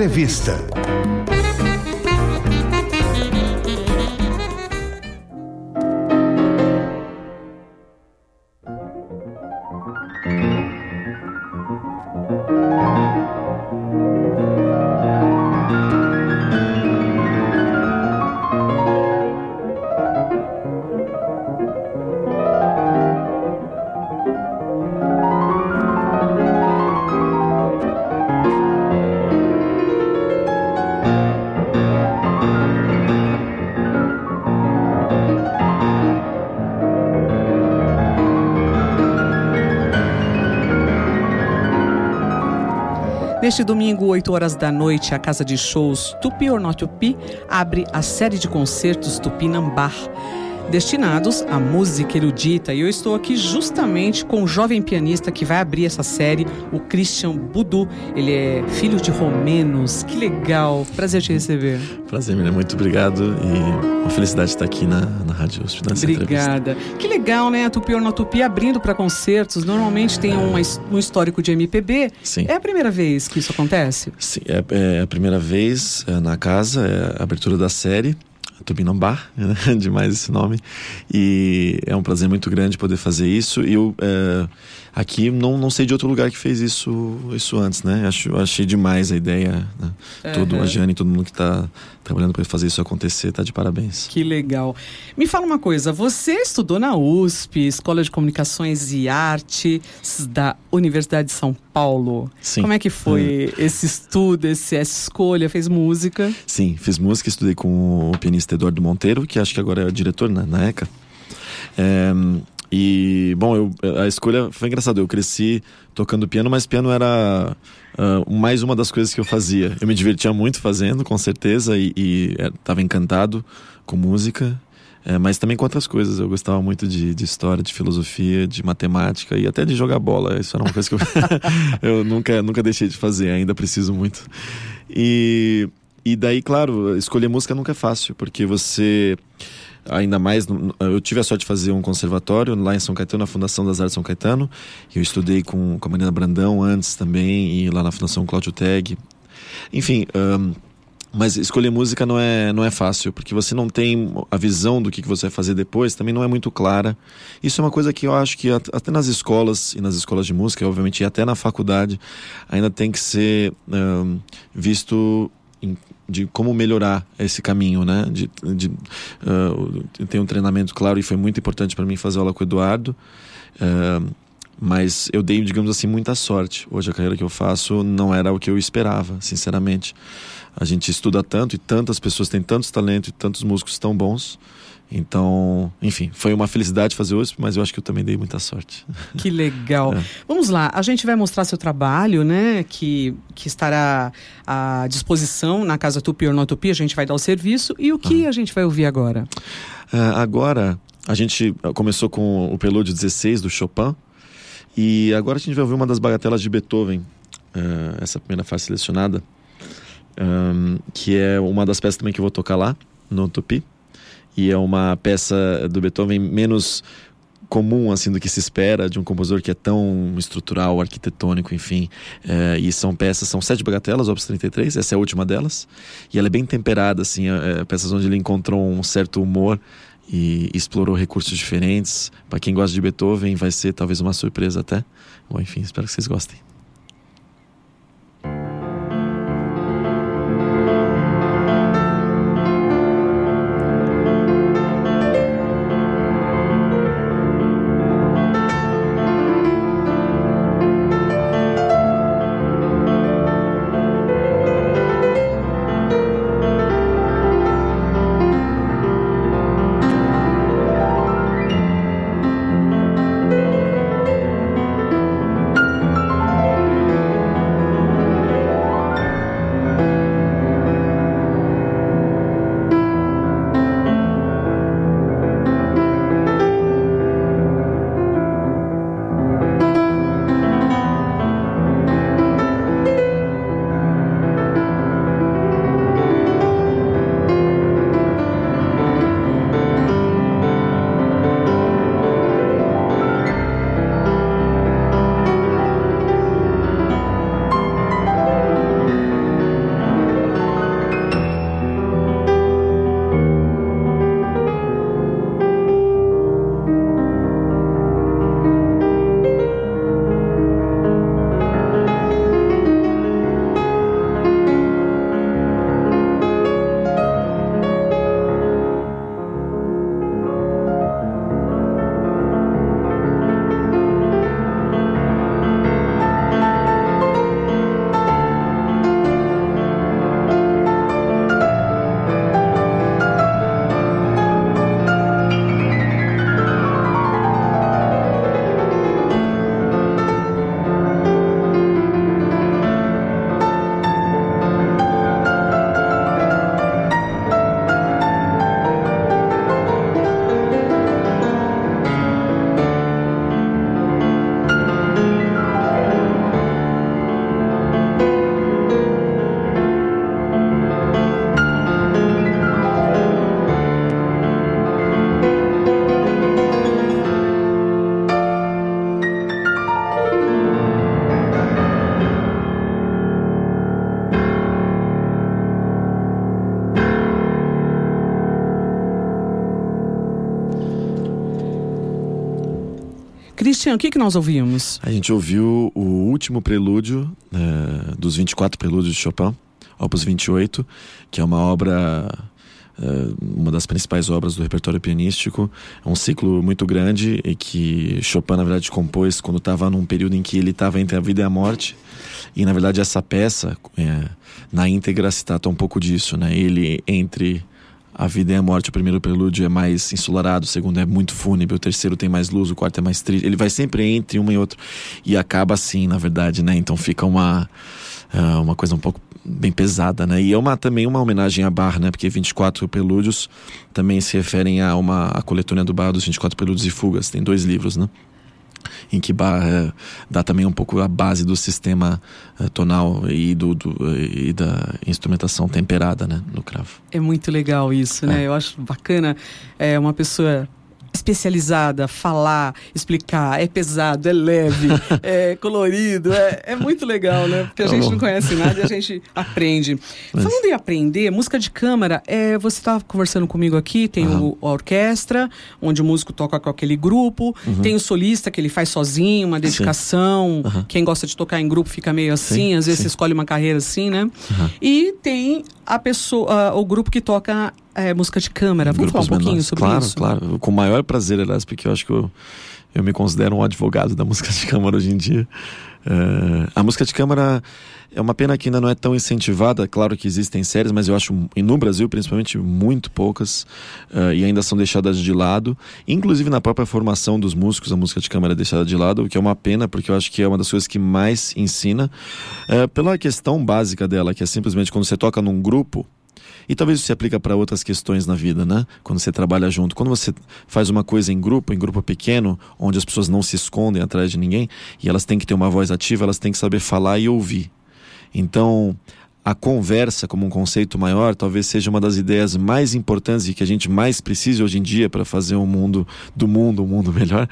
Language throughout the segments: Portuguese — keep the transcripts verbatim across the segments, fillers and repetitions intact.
Entrevista. Neste domingo, oito horas da noite, a casa de shows Tupi or Not Tupi abre a série de concertos Tupinambá, destinados à música erudita. E eu estou aqui justamente com o jovem pianista que vai abrir essa série, o Christian Budu. Ele é filho de romenos. Que legal! Prazer te receber. Prazer, menina. Muito obrigado e uma felicidade estar aqui na, na Rádio U S P. Obrigada. Que legal, né? A Tupi or Not Tupi abrindo para concertos. Normalmente tem uma, um histórico de M P B. Sim. É a primeira vez que isso acontece? Sim, é, é a primeira vez é, na casa, é a abertura da série Tupinambá, né? Demais esse nome, e é um prazer muito grande poder fazer isso. E eu é, aqui não, não sei de outro lugar que fez isso, isso antes, né? Acho, achei demais a ideia, né? Uhum. Todo, a Jane, todo mundo que está trabalhando para fazer isso acontecer, está de parabéns. Que legal. Me fala uma coisa, você estudou na U S P, Escola de Comunicações e Artes da Universidade de São Paulo. Sim. Como é que foi hum. esse estudo, esse, essa escolha? Fez música? Sim, fiz música, estudei com o pianista Eduardo Monteiro, que acho que agora é o diretor na, na ECA. É, e, bom, eu, a escolha foi engraçada. Eu cresci tocando piano, mas piano era uh, mais uma das coisas que eu fazia. Eu me divertia muito fazendo, com certeza, e estava encantado com música. É, mas também com outras coisas. Eu gostava muito de, de história, de filosofia, de matemática e até de jogar bola. Isso era uma coisa que eu, eu nunca, nunca deixei de fazer, ainda preciso muito. E, e daí, claro, escolher música nunca é fácil, porque você, ainda mais, eu tive a sorte de fazer um conservatório lá em São Caetano, na Fundação das Artes São Caetano. Eu estudei com, com a Marina Brandão antes também, e lá na Fundação Cláudio Teg. Enfim, um, mas escolher música não é, não é fácil, porque você não tem a visão do que você vai fazer depois, também não é muito clara. Isso é uma coisa que eu acho que até nas escolas, e nas escolas de música, obviamente, e até na faculdade, ainda tem que ser um, visto em, de como melhorar esse caminho, né? De, de, uh, tem um treinamento, claro, e foi muito importante para mim fazer aula com o Eduardo, uh, mas eu dei, digamos assim, muita sorte. Hoje a carreira que eu faço não era o que eu esperava, sinceramente. A gente estuda tanto e tantas pessoas têm tantos talentos e tantos músicos tão bons. Então, enfim, foi uma felicidade fazer U S P, mas eu acho que eu também dei muita sorte. Que legal. É. Vamos lá, a gente vai mostrar seu trabalho, né, que, que estará à disposição na Casa Tupi or Not Tupi. A gente vai dar o serviço. E o que ah. a gente vai ouvir agora? Uh, agora, a gente começou com o Prelúdio dezesseis do Chopin. E agora a gente vai ouvir uma das bagatelas de Beethoven, uh, essa primeira fase selecionada. Um, que é uma das peças também que eu vou tocar lá no Tupi, e é uma peça do Beethoven menos comum assim do que se espera de um compositor que é tão estrutural, arquitetônico, enfim. É, e são peças, são sete bagatelas, Opus trinta e três, essa é a última delas, e ela é bem temperada, assim, é, peças onde ele encontrou um certo humor e explorou recursos diferentes. Para quem gosta de Beethoven vai ser talvez uma surpresa até. Bom, enfim, espero que vocês gostem. Cristian, o que, que nós ouvimos? A gente ouviu o último prelúdio uh, dos vinte e quatro prelúdios de Chopin, Opus vinte e oito, que é uma obra, uh, uma das principais obras do repertório pianístico. É um ciclo muito grande e que Chopin, na verdade, compôs quando estava num período em que ele estava entre a vida e a morte. E, na verdade, essa peça, é, na íntegra, se trata um pouco disso, né? Ele entre a vida e a morte. O primeiro prelúdio é mais ensolarado, o segundo é muito fúnebre, o terceiro tem mais luz, o quarto é mais triste. Ele vai sempre entre uma e outra e acaba assim, na verdade, né? Então fica uma, uh, uma coisa um pouco bem pesada, né? E é uma, também uma homenagem a Bach, né? Porque vinte e quatro prelúdios também se referem a uma a coletânea do Bach dos vinte e quatro prelúdios e fugas. Tem dois livros, né? Em que Bach é, dá também um pouco a base do sistema é, tonal e, do, do, e da instrumentação temperada, né, no cravo. É muito legal isso, né? É. Eu acho bacana é, uma pessoa especializada falar, explicar, é pesado, é leve, é colorido, é, é muito legal, né? Porque a gente não conhece nada e a gente aprende. Mas... Falando em aprender, música de câmara, é, você estava conversando comigo aqui, tem uhum. o, a orquestra, onde o músico toca com aquele grupo, uhum. tem o solista que ele faz sozinho, uma dedicação, uhum. quem gosta de tocar em grupo fica meio assim, sim, às vezes sim. você escolhe uma carreira assim, né? Uhum. E tem a pessoa, uh, o grupo que toca É, música de câmara. Vamos falar um pouquinho menores. sobre claro, isso? Claro, claro. Com o maior prazer, aliás, porque eu acho que eu, eu me considero um advogado da música de câmara hoje em dia. Uh, a música de câmara é uma pena que ainda não é tão incentivada. Claro que existem séries, mas eu acho, e no Brasil principalmente, muito poucas, uh, e ainda são deixadas de lado. Inclusive na própria formação dos músicos, a música de câmara é deixada de lado, o que é uma pena, porque eu acho que é uma das coisas que mais ensina, uh, pela questão básica dela, que é simplesmente quando você toca num grupo. E talvez isso se aplica para outras questões na vida, né? Quando você trabalha junto. Quando você faz uma coisa em grupo, em grupo pequeno, onde as pessoas não se escondem atrás de ninguém, e elas têm que ter uma voz ativa, elas têm que saber falar e ouvir. Então, a conversa como um conceito maior talvez seja uma das ideias mais importantes e que a gente mais precisa hoje em dia para fazer um mundo do mundo, um mundo melhor.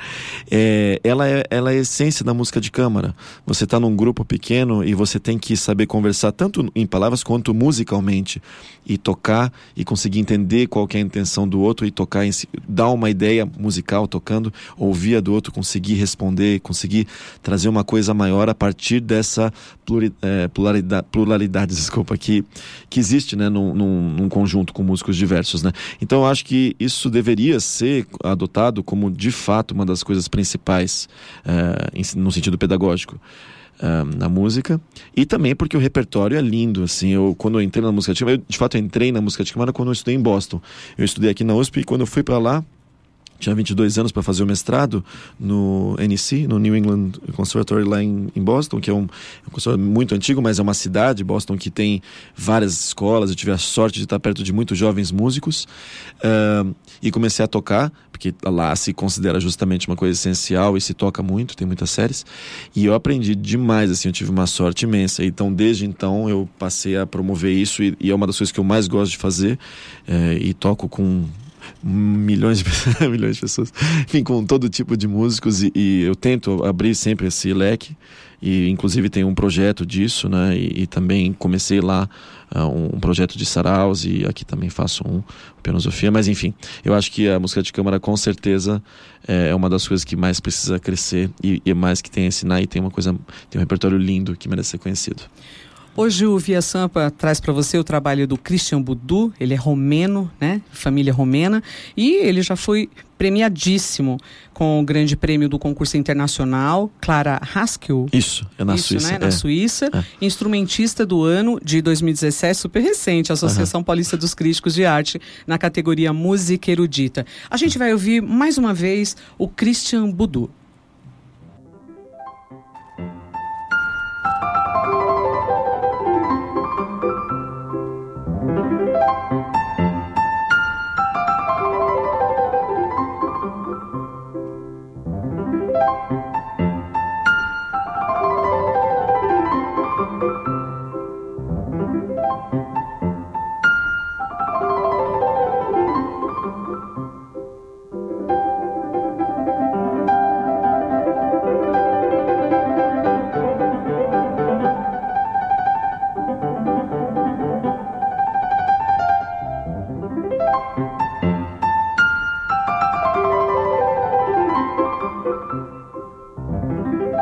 É, ela, é, ela é a essência da música de câmara. Você está num grupo pequeno e você tem que saber conversar tanto em palavras quanto musicalmente e tocar e conseguir entender qual que é a intenção do outro e tocar, em si, dar uma ideia musical tocando, ouvir a do outro, conseguir responder, conseguir trazer uma coisa maior a partir dessa pluri, é, pluralidade, pluralidade desculpa, que, que existe, né, num, num, num conjunto com músicos diversos, né? Então eu acho que isso deveria ser adotado como, de fato, uma das coisas principais uh, em, no sentido pedagógico uh, na música, e também porque o repertório é lindo, assim. Eu, quando eu entrei na música de câmara, eu de fato entrei na música de câmara quando eu estudei em Boston. Eu estudei aqui na U S P e quando eu fui para lá, tinha vinte e dois anos para fazer o mestrado no N C, no New England Conservatory lá em, em Boston, que é um, um conservatório muito antigo, mas é uma cidade, Boston, que tem várias escolas. Eu tive a sorte de estar perto de muitos jovens músicos uh, e comecei a tocar, porque lá se considera justamente uma coisa essencial e se toca muito, tem muitas séries, e eu aprendi demais, assim, eu tive uma sorte imensa. Então, desde então, eu passei a promover isso e, e é uma das coisas que eu mais gosto de fazer, uh, e toco com milhões de, milhões de pessoas, enfim, com todo tipo de músicos, e, e eu tento abrir sempre esse leque, e inclusive tem um projeto disso, né, e, e também comecei lá uh, um, um projeto de saraus, e aqui também faço um, um pianosofia, mas enfim, eu acho que a música de câmara com certeza é uma das coisas que mais precisa crescer, e, e mais que tem a ensinar, e tem uma coisa, tem um repertório lindo que merece ser conhecido. Hoje o Via Sampa traz para você o trabalho do Cristian Budu. Ele é romeno, né? Família romena. E ele já foi premiadíssimo com o grande prêmio do concurso internacional Clara Haskell. Isso, é na Isso, Suíça. Né? Na é. Suíça. É. Instrumentista do ano de dois mil e dezessete, super recente, a Associação uhum. Paulista dos Críticos de Arte, na categoria Música Erudita. A gente vai ouvir mais uma vez o Cristian Budu.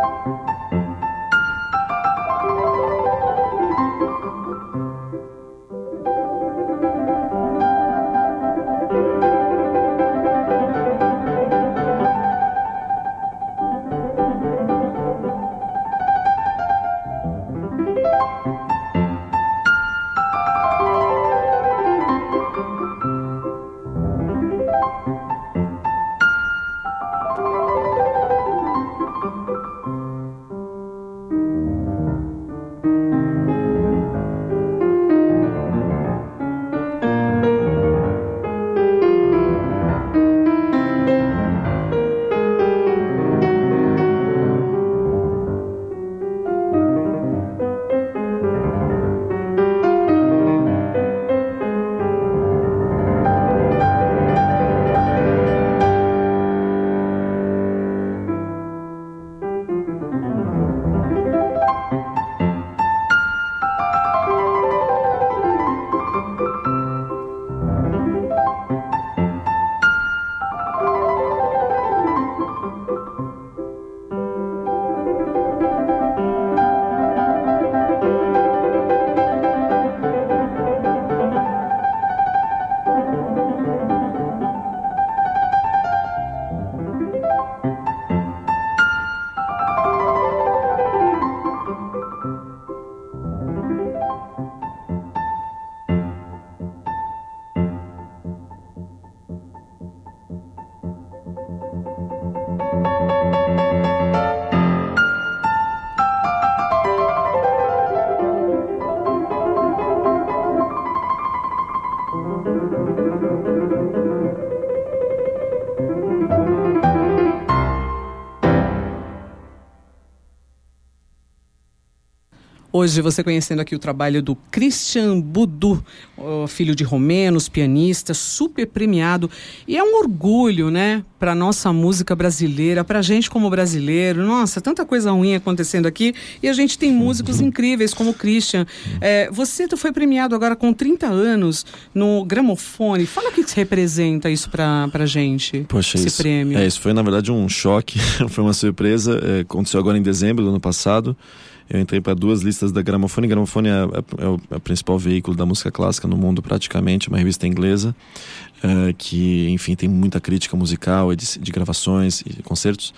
Hoje você conhecendo aqui o trabalho do Christian Boudou, filho de romenos, pianista, super premiado. E é um orgulho, né, para nossa música brasileira, para a gente como brasileiro. Nossa, tanta coisa ruim acontecendo aqui e a gente tem músicos incríveis como o Christian. É, você foi premiado agora com trinta anos no gramofone. Fala o que representa isso para a gente, Poxa, esse isso, prêmio. É, isso foi na verdade um choque, foi uma surpresa. É, aconteceu agora em dezembro do ano passado. Eu entrei para duas listas da Gramofone. Gramofone é, é, é, o, é o principal veículo da música clássica no mundo, praticamente, uma revista inglesa, uh, que, enfim, tem muita crítica musical, de, de gravações e concertos.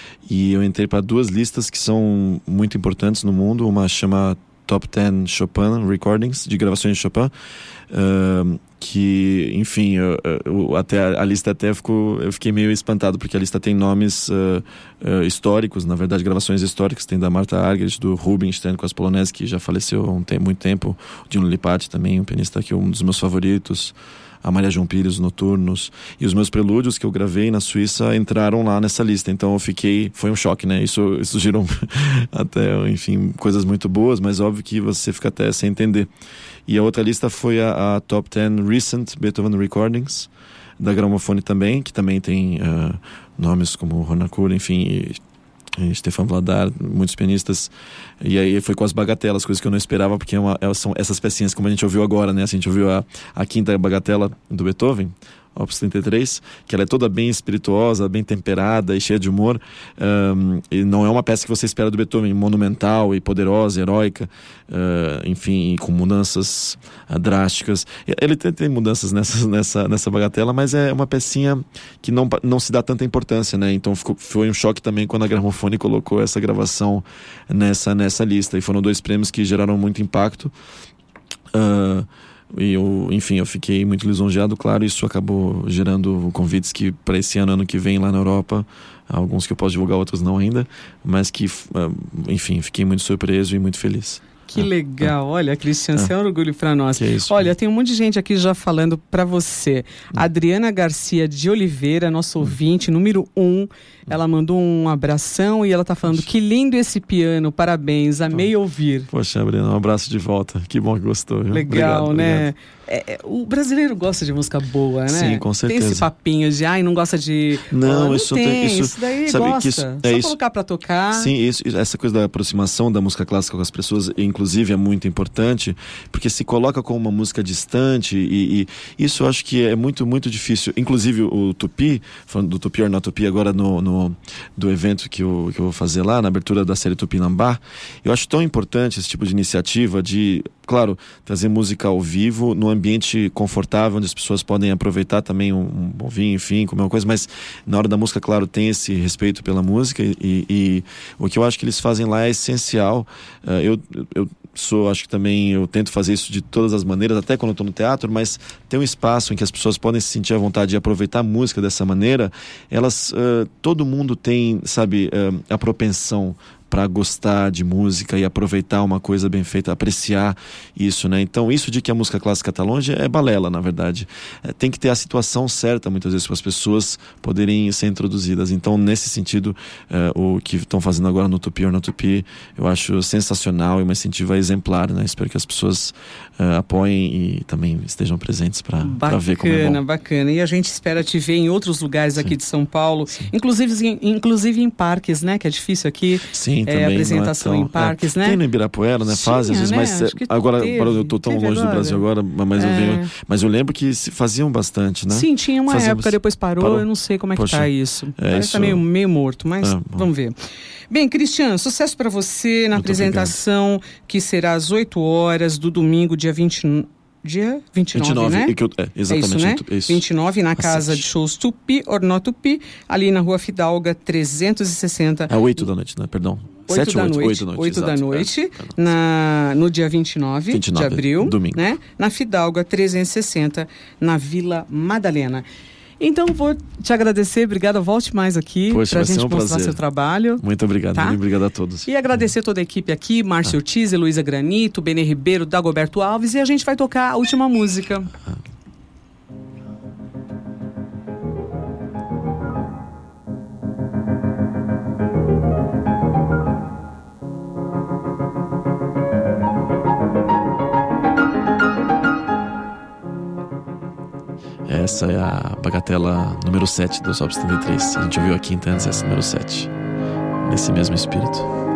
E eu entrei para duas listas que são muito importantes no mundo. Uma chama Top dez Chopin Recordings, de gravações de Chopin, uh, que, enfim, eu, eu, até a, a lista até ficou, eu fiquei meio espantado, porque a lista tem nomes uh, uh, históricos, na verdade gravações históricas. Tem da Martha Argerich, do Rubinstein com as polonesas, que já faleceu há um tem, muito tempo, o Dino Lipatti também, um pianista que é um dos meus favoritos, a Maria João Pires, Noturnos, e os meus prelúdios que eu gravei na Suíça entraram lá nessa lista. Então eu fiquei, foi um choque, né? Isso, isso gerou até, enfim, coisas muito boas, mas óbvio que você fica até sem entender. E a outra lista foi a, a Top dez Recent Beethoven Recordings, da Gramofone também, que também tem uh, nomes como Ronacur, enfim, e, e Stefan Vladar, muitos pianistas. E aí foi com as bagatelas, coisas que eu não esperava, porque é uma, são essas pecinhas, como a gente ouviu agora, né? Assim, a gente ouviu a, a quinta bagatela do Beethoven, Opus trinta e três, que ela é toda bem espirituosa, bem temperada e cheia de humor. Um, e não é uma peça que você espera do Beethoven, monumental e poderosa, heróica, uh, enfim, com mudanças uh, drásticas. Ele tem, tem mudanças nessa, nessa, nessa bagatela, mas é uma pecinha que não, não se dá tanta importância, né? Então ficou, foi um choque também quando a Gramofone colocou essa gravação nessa, nessa lista. E foram dois prêmios que geraram muito impacto. Uh, E eu, enfim, eu fiquei muito lisonjeado, claro. Isso acabou gerando convites que para esse ano, ano que vem lá na Europa, alguns que eu posso divulgar, outros não ainda, mas que, enfim, fiquei muito surpreso e muito feliz. Que ah, legal, ah, olha, Christian, você ah, é um orgulho para nós. Que é isso, olha, tem um monte de gente aqui já falando para você. Hum. Adriana Garcia de Oliveira, nosso ouvinte, hum. número um, ela mandou um abração e ela tá falando: que lindo esse piano, parabéns, amei Pô. ouvir. Poxa, Adriana, um abraço de volta, que bom que gostou. Viu? Legal, obrigado, né? Obrigado. É, é, o brasileiro gosta de música boa, né? Sim, com certeza. Tem esse papinho de, ai, não gosta de... Não, oh, não isso tem, tem... Isso, isso daí sabe, gosta, que isso, só é isso, colocar pra tocar. Sim, isso, essa coisa da aproximação da música clássica com as pessoas, em, inclusive, é muito importante, porque se coloca como uma música distante e, e isso eu acho que é muito, muito difícil. Inclusive o Tupi, falando do Tupi or Not Tupi, agora no, no, do evento que eu, que eu vou fazer lá, na abertura da série Tupinambá, eu acho tão importante esse tipo de iniciativa de, claro, trazer música ao vivo, num ambiente confortável, onde as pessoas podem aproveitar também um, um bom vinho, enfim, comer uma coisa, mas na hora da música, claro, tem esse respeito pela música e, e o que eu acho que eles fazem lá é essencial. Uh, eu, eu sou, acho que também eu tento fazer isso de todas as maneiras, até quando eu estou no teatro, mas tem um espaço em que as pessoas podem se sentir à vontade de aproveitar a música dessa maneira. Elas, uh, todo mundo tem, sabe, uh, a propensão para gostar de música e aproveitar uma coisa bem feita, apreciar isso, né? Então, isso de que a música clássica está longe é balela, na verdade. É, tem que ter a situação certa, muitas vezes, para as pessoas poderem ser introduzidas. Então, nesse sentido, é, o que estão fazendo agora no Tupi or Not Tupi, eu acho sensacional e uma incentiva exemplar, né? Espero que as pessoas é, apoiem e também estejam presentes para ver como é bom. Bacana, bacana. E a gente espera te ver em outros lugares aqui Sim. de São Paulo, Sim. inclusive, inclusive em parques, né? Que é difícil aqui. Sim. É, também, apresentação é tão, em parques, é, né? Tem no Ibirapuera, né? Fazem às vezes, né? mas agora, teve, agora eu tô tão longe agora. do Brasil agora, mas é. eu venho, mas eu lembro que se faziam bastante, né? Sim, tinha uma Fazíamos... época, depois parou, parou, eu não sei como é Poxa, que tá isso. É, Parece isso... que tá meio, meio morto, mas é, vamos ver. Bem, Cristiano, sucesso para você na Muito apresentação obrigado. que será às oito horas do domingo, dia vinte e nove. Dia vinte e nove, vinte e nove, né? E que eu, é, exatamente. É isso, né? É isso. vinte e nove, na Casa Assiste. de Shows Tupi or Not Tupi, ali na Rua Fidalga, trezentos e sessenta. É oito da noite, né? Perdão. oito da noite, oito da noite, oito da noite é, na, no dia vinte e nove, vinte e nove de abril, domingo. Né? Na Fidalga trezentos e sessenta, na Vila Madalena. Então, vou te agradecer, obrigada, volte mais aqui para a gente um mostrar prazer. seu trabalho. Muito obrigado, tá? obrigado a todos. E agradecer toda a equipe aqui, Márcio ah. Ortiz, Heloísa Granito, Benê Ribeiro, Dagoberto Alves, e a gente vai tocar a última música. Ah. Essa é a bagatela número sete do Sol setenta e três. A gente ouviu a quinta antes, essa número sete. Nesse mesmo espírito.